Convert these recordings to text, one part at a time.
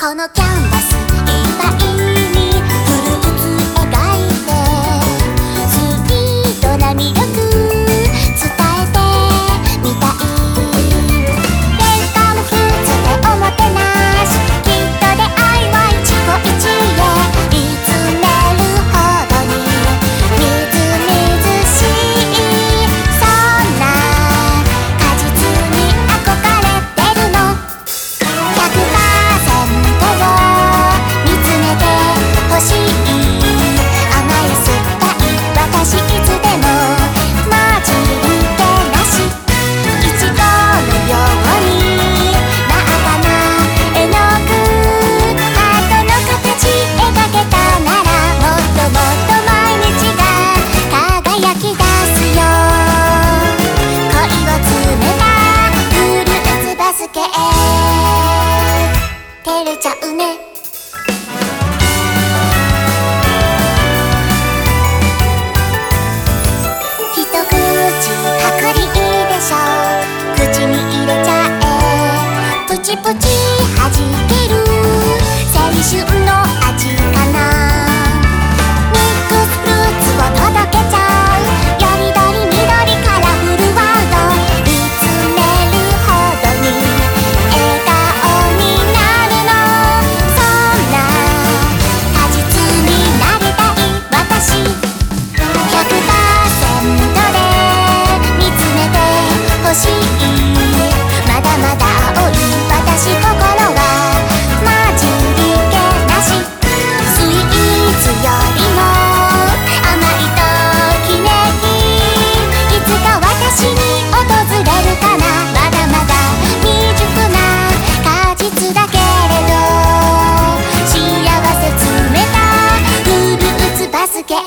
このキャンバスいっぱいにフルーツ描いてスイートな魅力伝えてみたい。玄関フルーツでおもてなしきっと出会いは一期一会見つめるほどにみずみずしいそんな果実に憧れてるの。100%を見つめてほしい甘い酸っぱい私いつでも混じり気なしいちごのように真赤な絵の具ハートの形描けたならもっともっと毎日が輝き出すよ。恋を詰めたフルーツバスケ照れちゃうね。一口パクリいいでしょ口に入れちゃえプチプチ弾ける青春の味かな。ミックスフルーツを届けちゃうよりどりみどりカラフルワールド見つめるほどに笑顔になるの。そんな果実になりたい私100%で見つめてほしいまだまだ青い私心は混じり気なしスイーツよりも甘いときめきいつか私に訪れるかな。まだまだ未熟な果実だけれど幸せ詰めたフルーツバスケ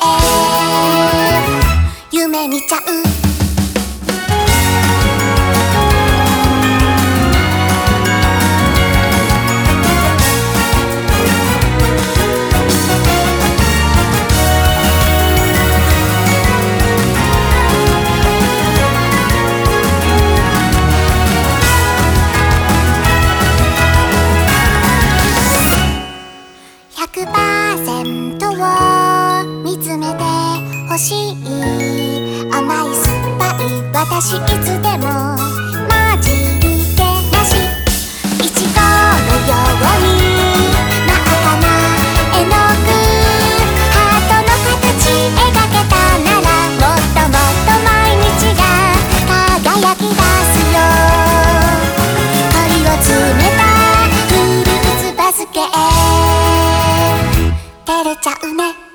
夢見ちゃう。100% を見つめてほしい甘い酸っぱい私いつでも混じり気なしいちごのように真赤な絵の具ハートの形描けたならもっともっと毎日が輝き出すよ。恋を詰めたフルーツバスケ照れちゃうね。